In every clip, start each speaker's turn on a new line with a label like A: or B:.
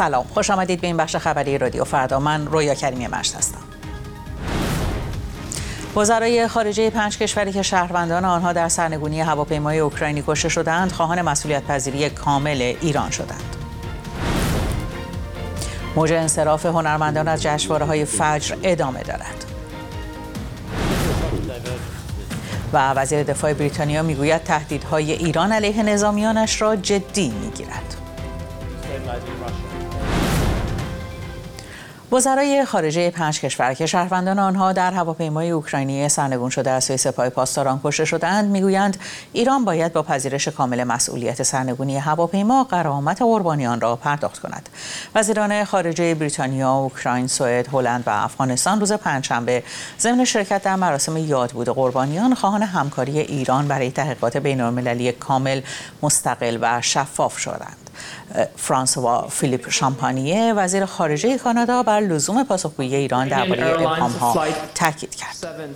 A: سلام، خوش آمدید به این بخش خبری رادیو فردا. من رویا کریمی مشت هستم. وزرای خارجه 5 کشوری که شهروندان آنها در سرنگونی هواپیمای اوکراینی کشته شدند، خواهان مسئولیت پذیری کامل ایران شدند. موج انصراف هنرمندان از جشنواره‌های فجر ادامه دارد. و وزیر دفاع بریتانیا میگوید تهدیدهای ایران علیه نظامیانش را جدی میگیرد. وزرای خارجه 5 کشور که شهروندان آنها در هواپیمای اوکراینی سرنگون شده از سوی سپاه پاسداران کشته شدند میگویند ایران باید با پذیرش کامل مسئولیت سرنگونی هواپیما غرامت قربانیان را پرداخت کند. وزیران خارجه بریتانیا، اوکراین، سوئد، هلند و افغانستان روز پنجشنبه ضمن شرکت در مراسم یادبود قربانیان خواهان همکاری ایران برای تحقیقات بین‌المللی کامل، مستقل و شفاف شدند. فرانسوا فیلیپ شامپانیه وزیر خارجه کانادا بر لزوم پاسخگویی ایران درباره ابهام‌ها تاکید کرد.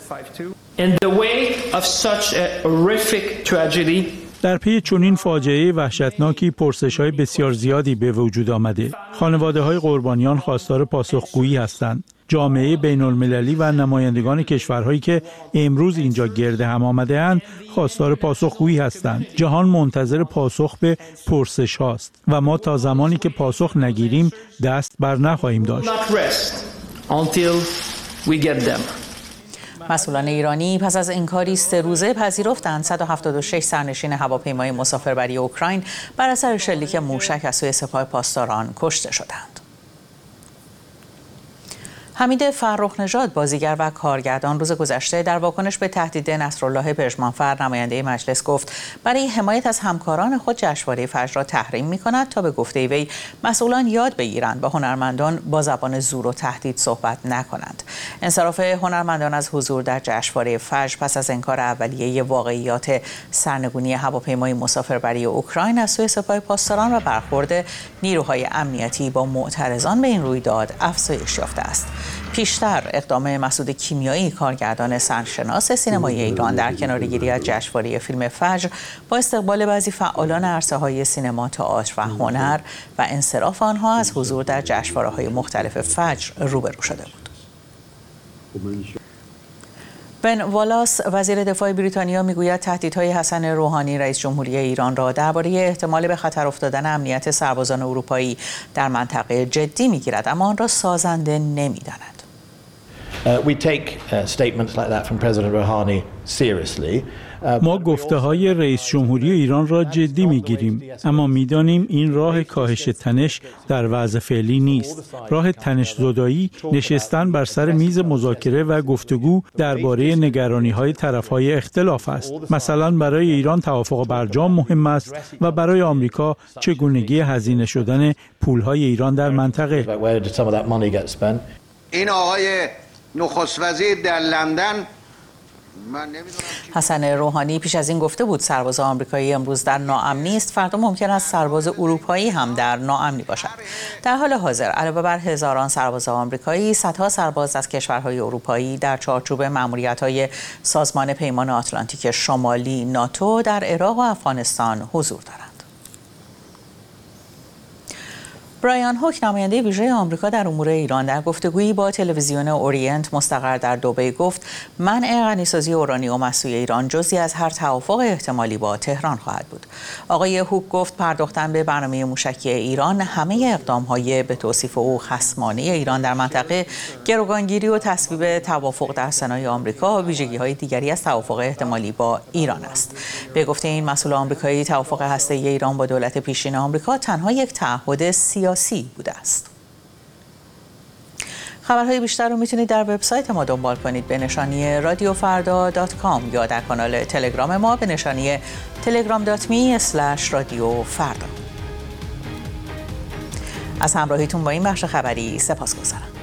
B: در پی چنین فاجعه وحشتناکی پرسش‌های بسیار زیادی به وجود آمده. خانواده‌های قربانیان خواستار پاسخگویی هستند. جامعه بین‌المللی و نمایندگان کشورهایی که امروز اینجا گرد هم آمده‌اند خواستار پاسخگویی هستند. جهان منتظر پاسخ به پرسش هاست و ما تا زمانی که پاسخ نگیریم دست بر نخواهیم داشت.
A: مسئولان ایرانی پس از انکاری 3 روزه پذیرفتند 176 سرنشین هواپیمای مسافربری اوکراین بر اثر شلیک موشک از سوی سپاه پاسداران کشته شدند. حمید فرخ نژاد، بازیگر و کارگردان، روز گذشته در واکنش به تهدید نصرالله پژمانفر نماینده مجلس گفت برای حمایت از همکاران خود جشنواره فجر را تحریم می‌کند تا به گفته وی مسئولان یاد بگیرند با هنرمندان با زبان زور و تهدید صحبت نکنند. انصراف هنرمندان از حضور در جشنواره فجر پس از انکار اولیه واقعیات سرنگونی هواپیمای مسافربری اوکراین از سوی سپاه پاسداران و برخورد نیروهای امنیتی با معترضان به این رویداد افزایش یافته است. پیشتر اقدام مسعود کیمیایی، کارگردان سرشناس سینمای ایران، در کنارگیری از جشنواره فیلم فجر با استقبال بعضی فعالان عرصه‌های سینما، تئاتر و هنر و انصراف آنها از حضور در جشنواره‌های مختلف فجر روبرو شده بود. بن والاس، وزیر دفاع بریتانیا، میگوید تهدیدهای حسن روحانی رئیس جمهوری ایران را درباره احتمال به خطر افتادن امنیت سربازان اروپایی در منطقه جدی میگیرد، اما آن را سازنده نمیداند.
C: We take statements like that from President Rouhani seriously.
B: ما گفته‌های رئیس جمهوری ایران را جدی می‌گیریم، اما می‌دانیم این راه کاهش تنش در وضع فعلی نیست. راه تنش زدایی نشستن بر سر میز مذاکره و گفتگو درباره نگرانی‌های طرف‌های اختلاف است. مثلا برای ایران توافق برجام مهم است و برای آمریکا چگونگی هزینه شدن پول‌های ایران در منطقه.
D: این آقای نخست وزیر در لندن
A: حسن روحانی پیش از این گفته بود سرباز آمریکایی امروز در ناامنی است، فردا ممکن است سرباز اروپایی هم در ناامنی باشد. در حال حاضر علاوه بر هزاران سرباز آمریکایی، صدها سرباز از کشورهای اروپایی در چارچوب مأموریت‌های سازمان پیمان آتلانتیک شمالی ناتو در عراق و افغانستان حضور دارند. برایان هوک، نماینده ویژه آمریکا در امور ایران، در گفتگویی با تلویزیون اورینت مستقر در دبی گفت منع غنیسازی اورانیوم از سوی ایران جزئی از هر توافق احتمالی با تهران خواهد بود. آقای هوک گفت پرداختن به برنامه موشکی ایران همه اقدام‌های به توصیف او خصمانه ایران در منطقه، گروگانگیری و تصویب توافق در سنای آمریکا ویژگی‌های دیگری از توافق احتمالی با ایران است. به گفته این مسئول آمریکایی، توافق هسته‌ای ایران با دولت پیشین آمریکا تنها یک تعهد سیاسی بوده است. خبرهای بیشتر رو میتونید در وبسایت ما دنبال کنید به نشانی radiofarda.com یا در کانال تلگرام ما به نشانی telegram.me/radiofarda. از همراهیتون با این بخش خبری سپاسگزارم.